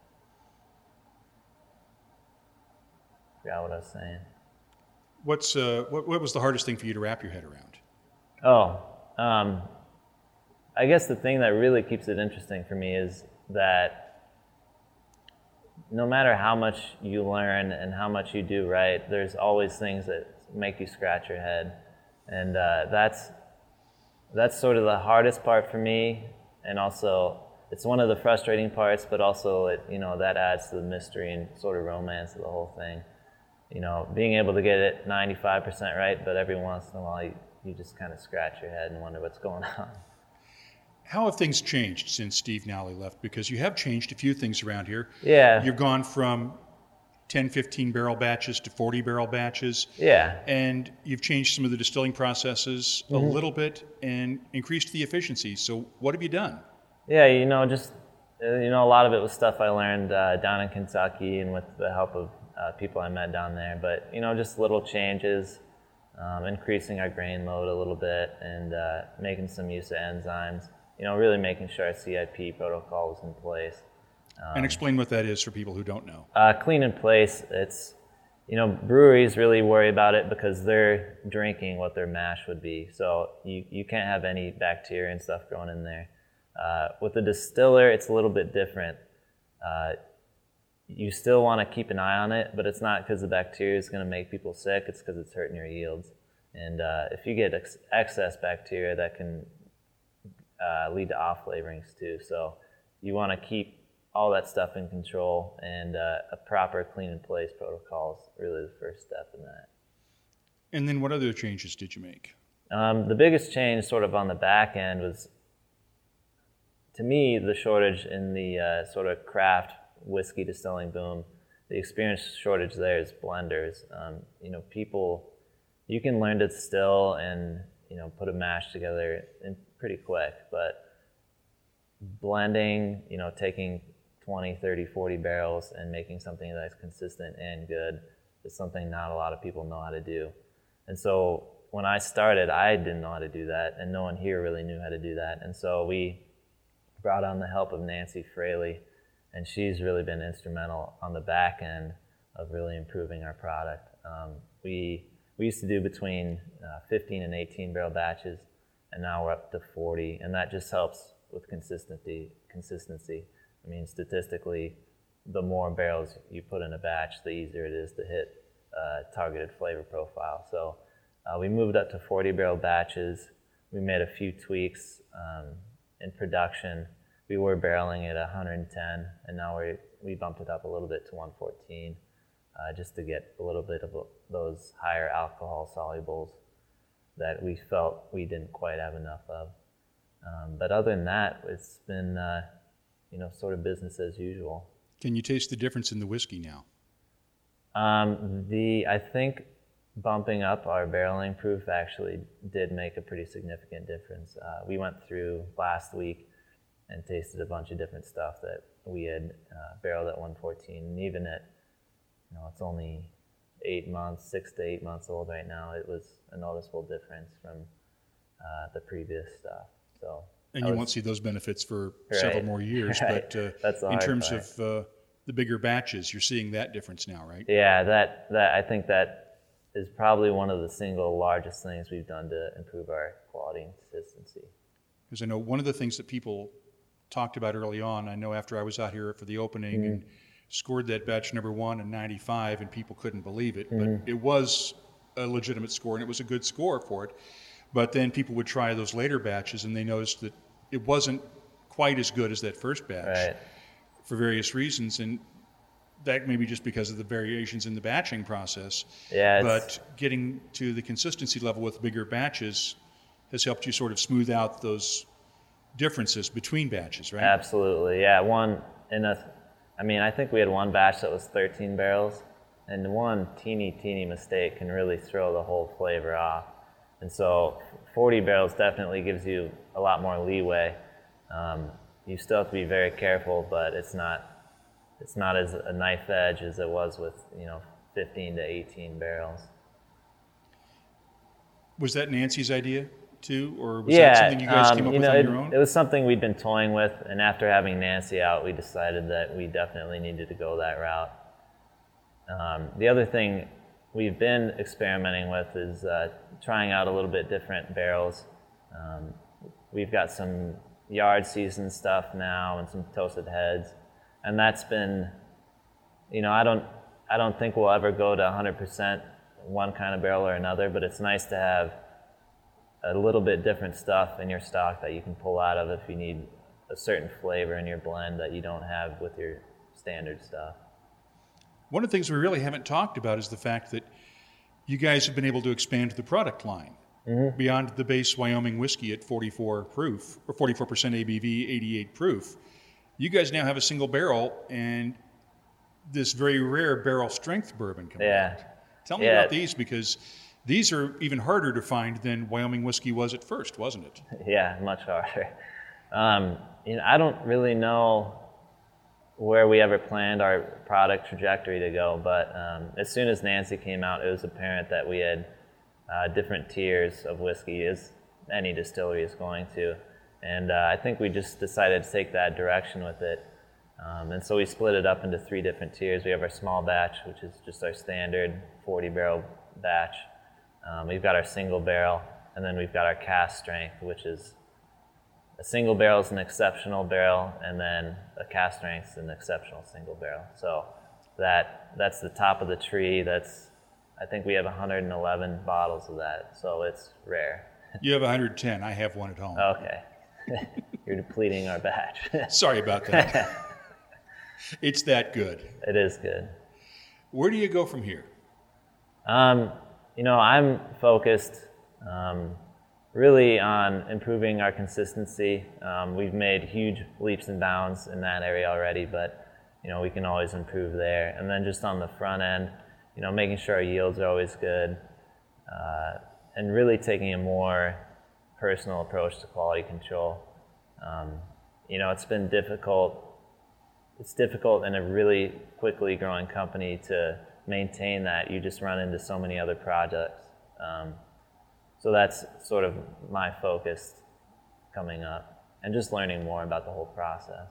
Speaker 22: I forgot what I was saying.
Speaker 9: What's uh, what, what was the hardest thing for you to wrap your head around?
Speaker 22: Oh, um, I guess the thing that really keeps it interesting for me is that no matter how much you learn and how much you do right, there's always things that make you scratch your head. And uh, that's, that's sort of the hardest part for me, and also it's one of the frustrating parts, but also it, you know, that adds to the mystery and sort of romance of the whole thing. You know, being able to get it ninety-five percent right, but every once in a while you, you just kind of scratch your head and wonder what's going on.
Speaker 9: How have things changed since Steve Nally left? Because you have changed a few things around here.
Speaker 22: Yeah.
Speaker 9: You've gone from ten, fifteen barrel batches to forty barrel batches.
Speaker 22: Yeah.
Speaker 9: And you've changed some of the distilling processes
Speaker 22: Mhm.
Speaker 9: a little bit and increased the efficiency. So what have you done?
Speaker 22: Yeah, you know, just, uh, you know, a lot of it was stuff I learned uh, down in Kentucky and with the help of uh, people I met down there. But, you know, just little changes, um, increasing our grain load a little bit and uh, making some use of enzymes. You know, really making sure our C I P protocol was in place. Um,
Speaker 9: And explain what that is for people who don't know.
Speaker 22: Uh, clean in place, it's, you know, breweries really worry about it because they're drinking what their mash would be. So you, you can't have any bacteria and stuff growing in there. Uh, with the distiller, it's a little bit different. Uh, you still want to keep an eye on it, but it's not because the bacteria is going to make people sick, it's because it's hurting your yields. And uh, if you get ex- excess bacteria, that can uh, lead to off flavorings too. So you want to keep all that stuff in control, and uh, a proper clean in place protocol is really the first step in that.
Speaker 9: And then what other changes did you make?
Speaker 22: Um, the biggest change sort of on the back end was, to me, the shortage in the uh, sort of craft whiskey distilling boom. The experienced shortage there is blenders. Um, you know, people, you can learn to distill and, you know, put a mash together in pretty quick, but blending, you know, taking twenty, thirty, forty barrels and making something that's consistent and good is something not a lot of people know how to do. And so when I started, I didn't know how to do that, and no one here really knew how to do that. And so we brought on the help of Nancy Fraley, and she's really been instrumental on the back end of really improving our product. Um, we we used to do between uh, fifteen and eighteen barrel batches, and now we're up to forty, and that just helps with consistency. Consistency. I mean, statistically, the more barrels you put in a batch, the easier it is to hit uh, targeted flavor profile. So uh, we moved up to forty barrel batches. We made a few tweaks um, in production. We were barreling at one hundred ten, and now we we bumped it up a little bit to one fourteen, uh, just to get a little bit of those higher alcohol solubles that we felt we didn't quite have enough of. Um, but other than that, it's been uh, you know, sort of business as usual.
Speaker 9: Can you taste the difference in the whiskey now?
Speaker 22: Um, the I think bumping up our barreling proof actually did make a pretty significant difference. Uh, we went through last week and tasted a bunch of different stuff that we had uh, barreled at one fourteen, and even at, you know, it's only eight months, six to eight months old right now, it was a noticeable difference from uh, the previous stuff. So.
Speaker 1: And you was, won't see those benefits for
Speaker 22: right,
Speaker 1: several more years.
Speaker 22: Right.
Speaker 1: But uh,
Speaker 22: That's the
Speaker 1: in
Speaker 22: hard
Speaker 1: terms
Speaker 22: part.
Speaker 1: of uh, the bigger batches, you're seeing that difference now, right?
Speaker 22: Yeah, that that I think that is probably one of the single largest things we've done to improve our quality and consistency.
Speaker 1: Because I know one of the things that people talked about early on, I know after I was out here for the opening mm-hmm. and scored that batch number one in ninety-five, and people couldn't believe it, mm-hmm. but it was a legitimate score, and it was a good score for it. But then people would try those later batches, and they noticed that it wasn't quite as good as that first batch
Speaker 22: right.
Speaker 1: for various reasons, and that may be just because of the variations in the batching process.
Speaker 22: Yeah,
Speaker 1: but getting to the consistency level with bigger batches has helped you sort of smooth out those differences between batches, right?
Speaker 22: Absolutely, yeah. One in a, I mean, I think we had one batch that was thirteen barrels, and one teeny, teeny mistake can really throw the whole flavor off. And so forty barrels definitely gives you a lot more leeway. Um, you still have to be very careful, but it's not it's not as a knife edge as it was with, you know, fifteen to eighteen barrels.
Speaker 1: Was that Nancy's idea too, or was
Speaker 22: yeah,
Speaker 1: that something you guys
Speaker 22: um,
Speaker 1: came up
Speaker 22: you
Speaker 1: with
Speaker 22: know,
Speaker 1: on
Speaker 22: it,
Speaker 1: your own?
Speaker 22: It was something we'd been toying with, and after having Nancy out, we decided that we definitely needed to go that route. Um, the other thing we've been experimenting with is uh, trying out a little bit different barrels. Um, we've got some yard seasoned stuff now and some toasted heads, and that's been, you know, I don't, I don't think we'll ever go to one hundred percent one kind of barrel or another, but it's nice to have a little bit different stuff in your stock that you can pull out of if you need a certain flavor in your blend that you don't have with your standard stuff.
Speaker 1: One of the things we really haven't talked about is the fact that you guys have been able to expand the product line mm-hmm. beyond the base Wyoming whiskey at forty-four proof, or forty-four percent A B V, eighty-eight proof. You guys now have a single barrel and this very rare barrel strength bourbon coming
Speaker 22: yeah.
Speaker 1: out. Tell me
Speaker 22: yeah.
Speaker 1: about these, because these are even harder to find than Wyoming whiskey was at first, wasn't it?
Speaker 22: Yeah, much harder. Um, you know, I don't really know where we ever planned our product trajectory to go, but um, as soon as Nancy came out, it was apparent that we had uh, different tiers of whiskey, as any distillery is going to. And uh, I think we just decided to take that direction with it. Um, and so we split it up into three different tiers. We have our small batch, which is just our standard forty barrel batch. Um, we've got our single barrel, and then we've got our cask strength, which is a single barrel is an exceptional barrel, and then a cask strength is an exceptional single barrel. So that that's the top of the tree. That's, I think we have one hundred eleven bottles of that, so it's rare.
Speaker 1: You have one hundred ten. I have one at home.
Speaker 22: Okay. You're depleting our batch.
Speaker 1: Sorry about that. It's that good.
Speaker 22: It is good.
Speaker 1: Where do you go from here?
Speaker 22: Um, you know, I'm focused um, really on improving our consistency. Um, we've made huge leaps and bounds in that area already, but you know, we can always improve there. And then just on the front end, you know, making sure our yields are always good, uh, and really taking a more personal approach to quality control. Um, you know, it's been difficult. It's difficult in a really quickly growing company to maintain that. You just run into so many other projects. Um, so that's sort of my focus coming up, and just learning more about the whole process.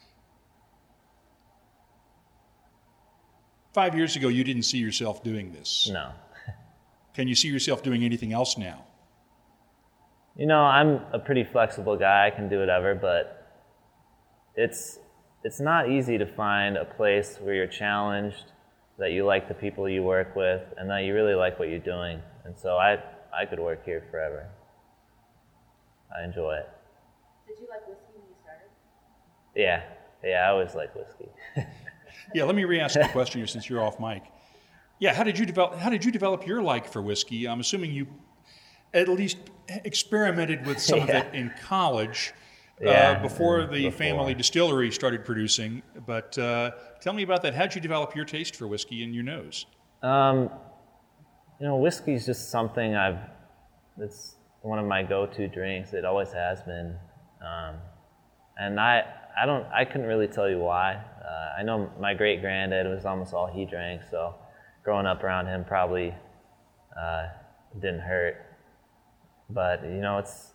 Speaker 1: Five years ago, you didn't see yourself doing this.
Speaker 22: No.
Speaker 1: Can you see yourself doing anything else now?
Speaker 22: You know, I'm a pretty flexible guy. I can do whatever, but it's it's not easy to find a place where you're challenged, that you like the people you work with, and that you really like what you're doing. And so I I could work here forever. I enjoy it.
Speaker 20: Did you like whiskey when you started?
Speaker 22: Yeah, yeah, I always like whiskey.
Speaker 1: Yeah, let me re-ask the question here since you're off mic. Yeah, how did you develop? How did you develop your like for whiskey? I'm assuming you at least experimented with some
Speaker 22: yeah.
Speaker 1: of it in college
Speaker 22: yeah,
Speaker 1: uh, before the
Speaker 22: before.
Speaker 1: family distillery started producing. But uh, tell me about that. How did you develop your taste for whiskey and your nose?
Speaker 22: Um, you know, whiskey is just something I've. It's one of my go-to drinks. It always has been, um, and I. I don't. I couldn't really tell you why. Uh, I know my great granddad was almost all he drank, so growing up around him probably uh, didn't hurt. but you know, it's,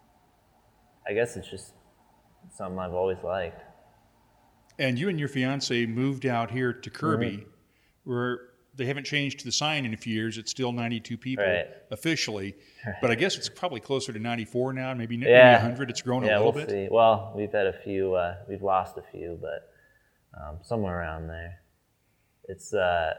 Speaker 22: I guess it's just something I've always liked.
Speaker 9: And you and your fiance moved out here to Kirby,
Speaker 22: Mm-hmm.
Speaker 9: where they haven't changed the sign in a few years. It's still ninety-two people
Speaker 22: Right.
Speaker 9: officially, but I guess it's probably closer to ninety-four now, maybe, maybe
Speaker 22: Yeah.
Speaker 9: one hundred. It's grown
Speaker 22: yeah,
Speaker 9: a little
Speaker 22: we'll
Speaker 9: bit.
Speaker 22: See. Well, we've had a few, uh, we've lost a few, but um, somewhere around there. It's, uh,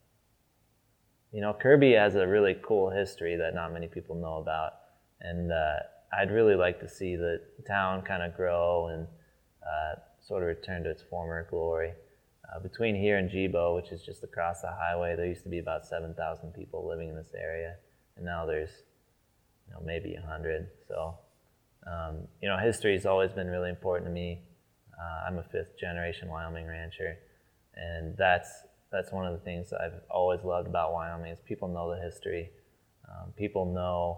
Speaker 22: you know, Kirby has a really cool history that not many people know about, and uh, I'd really like to see the town kind of grow and uh, sort of return to its former glory. Uh, between here and Jibo, which is just across the highway, there used to be about seven thousand people living in this area, and now there's, you know, maybe one hundred. So, um, you know, history has always been really important to me. Uh, I'm a fifth generation Wyoming rancher, and that's that's one of the things that I've always loved about Wyoming is people know the history. Um, people know,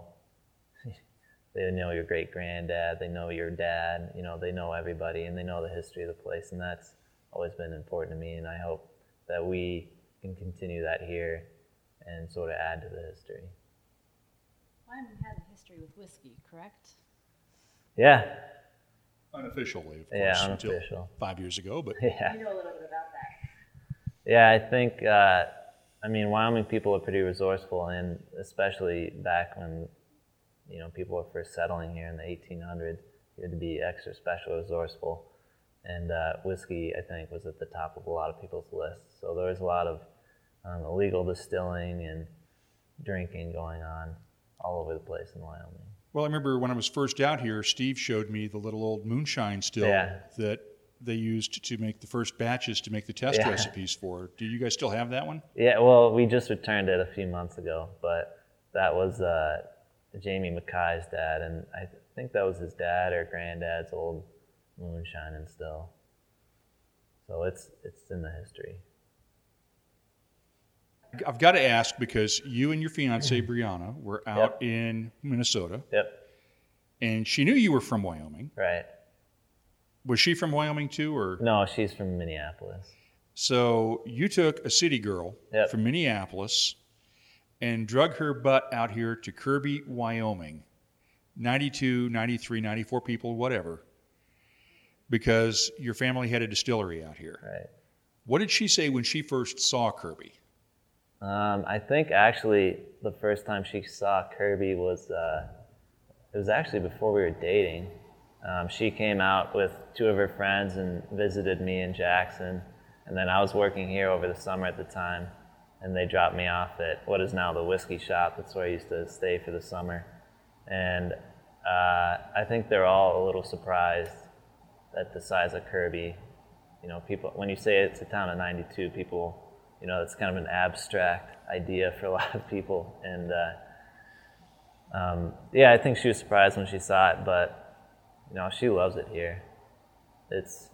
Speaker 22: they know your great granddad, they know your dad, you know, they know everybody, and they know the history of the place, and that's always been important to me, and I hope that we can continue that here and sort of add to the history.
Speaker 4: Wyoming had a history with whiskey, correct?
Speaker 22: Yeah.
Speaker 9: Unofficially, of course,
Speaker 22: Yeah,
Speaker 9: until
Speaker 22: unofficial.
Speaker 9: five years ago, but
Speaker 22: Yeah.
Speaker 4: You know a little bit about that.
Speaker 22: Yeah, I think, uh, I mean, Wyoming people are pretty resourceful, and especially back when, you know, people were first settling here in the eighteen hundreds, you had to be extra special resourceful. And uh, whiskey, I think, was at the top of a lot of people's lists. So there was a lot of um, illegal distilling and drinking going on all over the place in Wyoming.
Speaker 9: Well, I remember when I was first out here, Steve showed me the little old moonshine still
Speaker 22: Yeah.
Speaker 9: that they used to make the first batches to make the test
Speaker 22: Yeah.
Speaker 9: recipes for. Do you guys still have that one?
Speaker 22: Yeah, well, we just returned it a few months ago, but that was uh, Jamie Mackay's dad, and I th- think that was his dad or granddad's old moonshine and still. So it's it's in the history.
Speaker 9: I've got to ask because you and your fiance Brianna were out in Minnesota.
Speaker 22: Yep.
Speaker 9: And she knew you were from Wyoming.
Speaker 22: Right.
Speaker 9: Was she from Wyoming too, or?
Speaker 22: No, she's from Minneapolis.
Speaker 9: So you took a city girl
Speaker 22: Yep.
Speaker 9: from Minneapolis and drug her butt out here to Kirby, Wyoming. ninety-two, ninety-three, ninety-four people, whatever. Because your family had a distillery out here.
Speaker 22: Right.
Speaker 9: What did she say when she first saw Kirby?
Speaker 22: Um, I think actually the first time she saw Kirby was, uh, it was actually before we were dating. Um, she came out with two of her friends and visited me in Jackson. And then I was working here over the summer at the time. And they dropped me off at what is now the whiskey shop. That's where I used to stay for the summer. And uh, I think they're all a little surprised at the size of Kirby. You know, people, when you say it's a town of ninety-two, people, you know, it's kind of an abstract idea for a lot of people. And uh, um, yeah, I think she was surprised when she saw it, but, you know, she loves it here. It's,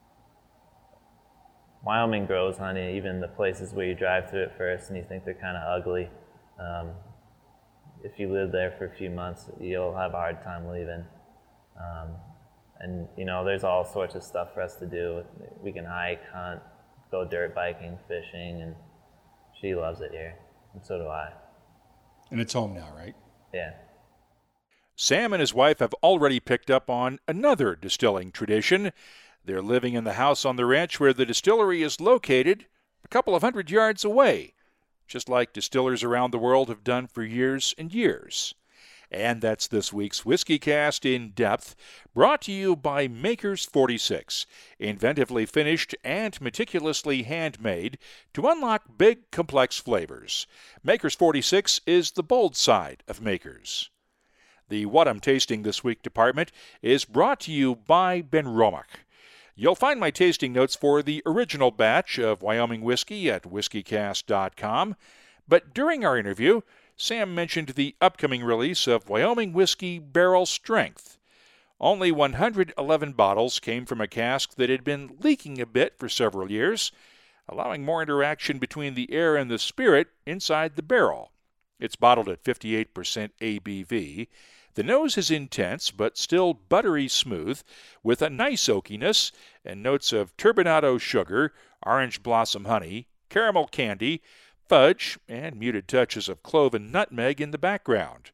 Speaker 22: Wyoming grows honey, even the places where you drive through at first and you think they're kind of ugly. Um, if you live there for a few months, you'll have a hard time leaving. Um, and, you know, there's all sorts of stuff for us to do. We can hike, hunt, go dirt biking, fishing, and she loves it here, and so do I.
Speaker 9: And it's home now, right?
Speaker 22: Yeah.
Speaker 1: Sam and his wife have already picked up on another distilling tradition. They're living in the house on the ranch where the distillery is located, a couple of hundred yards away, just like distillers around the world have done for years and years. And that's this week's Whiskey Cast in Depth, brought to you by Makers forty-six, inventively finished and meticulously handmade to unlock big, complex flavors. Makers forty-six is the bold side of Makers. The What I'm Tasting This Week department is brought to you by Ben Romack. You'll find my tasting notes for the original batch of Wyoming whiskey at whiskey cast dot com, but during our interview, Sam mentioned the upcoming release of Wyoming Whiskey Barrel Strength. Only one hundred eleven bottles came from a cask that had been leaking a bit for several years, allowing more interaction between the air and the spirit inside the barrel. It's bottled at fifty-eight percent A B V. The nose is intense, but still buttery smooth, with a nice oakiness and notes of turbinado sugar, orange blossom honey, caramel candy, fudge, and muted touches of clove and nutmeg in the background.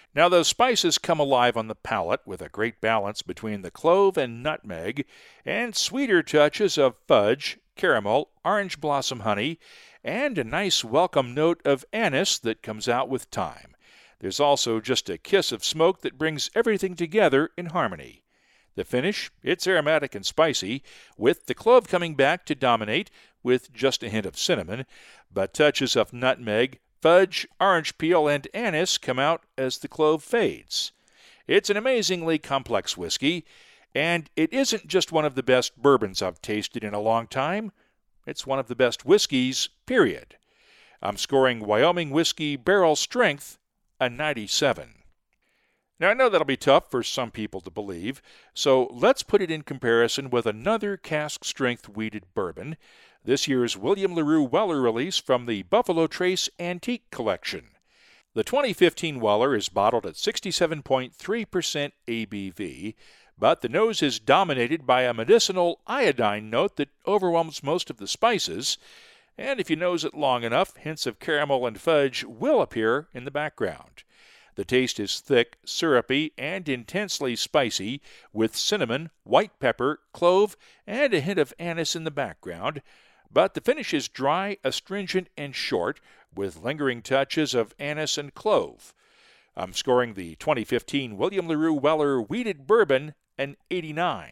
Speaker 1: Now, those spices come alive on the palate with a great balance between the clove and nutmeg and sweeter touches of fudge, caramel, orange blossom honey, and a nice welcome note of anise that comes out with time. There's also just a kiss of smoke that brings everything together in harmony. The finish, it's aromatic and spicy, with the clove coming back to dominate with just a hint of cinnamon, but touches of nutmeg, fudge, orange peel, and anise come out as the clove fades. It's an amazingly complex whiskey, and it isn't just one of the best bourbons I've tasted in a long time. It's one of the best whiskeys, period. I'm scoring Wyoming Whiskey Barrel Strength a ninety-seven. Now, I know that'll be tough for some people to believe, so let's put it in comparison with another cask-strength wheated bourbon, this year's William LaRue Weller release from the Buffalo Trace Antique Collection. The twenty fifteen Weller is bottled at sixty-seven point three percent A B V, but the nose is dominated by a medicinal iodine note that overwhelms most of the spices, and if you nose it long enough, hints of caramel and fudge will appear in the background. The taste is thick, syrupy, and intensely spicy, with cinnamon, white pepper, clove, and a hint of anise in the background, but the finish is dry, astringent, and short, with lingering touches of anise and clove. I'm scoring the twenty fifteen William LaRue Weller Wheated Bourbon an eighty-nine.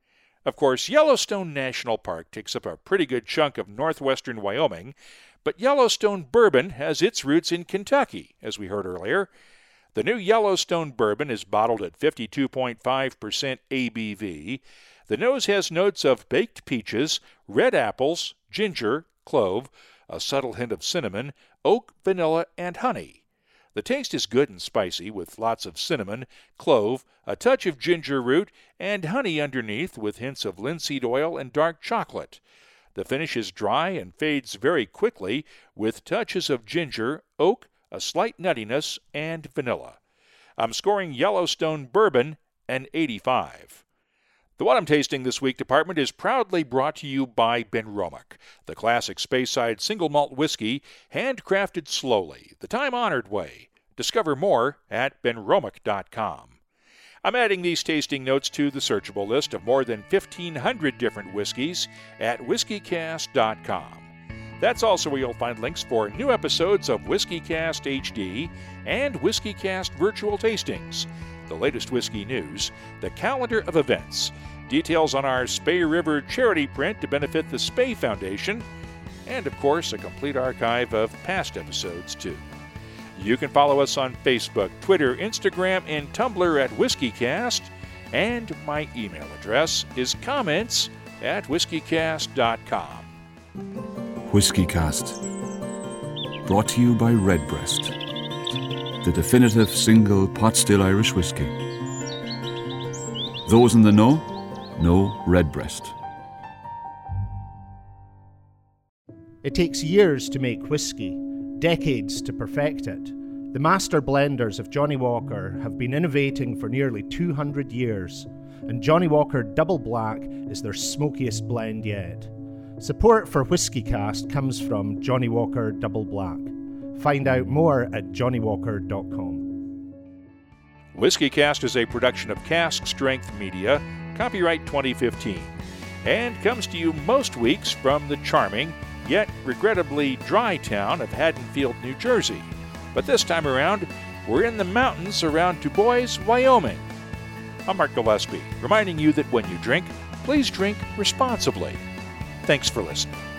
Speaker 1: Of course, Yellowstone National Park takes up a pretty good chunk of northwestern Wyoming, but Yellowstone Bourbon has its roots in Kentucky, as we heard earlier. The new Yellowstone Bourbon is bottled at fifty-two point five percent A B V. The nose has notes of baked peaches, red apples, ginger, clove, a subtle hint of cinnamon, oak, vanilla, and honey. The taste is good and spicy, with lots of cinnamon, clove, a touch of ginger root, and honey underneath, with hints of linseed oil and dark chocolate. The finish is dry and fades very quickly, with touches of ginger, oak, a slight nuttiness, and vanilla. I'm scoring Yellowstone Bourbon an eighty-five. The What I'm Tasting This Week department is proudly brought to you by Benromac, the classic Speyside single malt whiskey, handcrafted slowly, the time-honored way. Discover more at benromac dot com. I'm adding these tasting notes to the searchable list of more than fifteen hundred different whiskeys at whiskey cast dot com. That's also where you'll find links for new episodes of WhiskeyCast H D and WhiskeyCast Virtual Tastings, the latest whiskey news, the calendar of events, details on our Spey River charity print to benefit the Spey Foundation, and, of course, a complete archive of past episodes, too. You can follow us on Facebook, Twitter, Instagram, and Tumblr at WhiskeyCast, and my email address is comments at whiskey cast dot com.
Speaker 5: WhiskeyCast, brought to you by Redbreast, the definitive single pot-still Irish whiskey. Those in the know, know Redbreast.
Speaker 3: It takes years to make whiskey, decades to perfect it. The master blenders of Johnnie Walker have been innovating for nearly two hundred years, and Johnnie Walker Double Black is their smokiest blend yet. Support for WhiskeyCast comes from Johnnie Walker Double Black. Find out more at johnny walker dot com.
Speaker 1: WhiskeyCast is a production of Cask Strength Media, copyright twenty fifteen, and comes to you most weeks from the charming, yet regrettably dry town of Haddonfield, New Jersey. But this time around, we're in the mountains around Du Bois, Wyoming. I'm Mark Gillespie, reminding you that when you drink, please drink responsibly. Thanks for listening.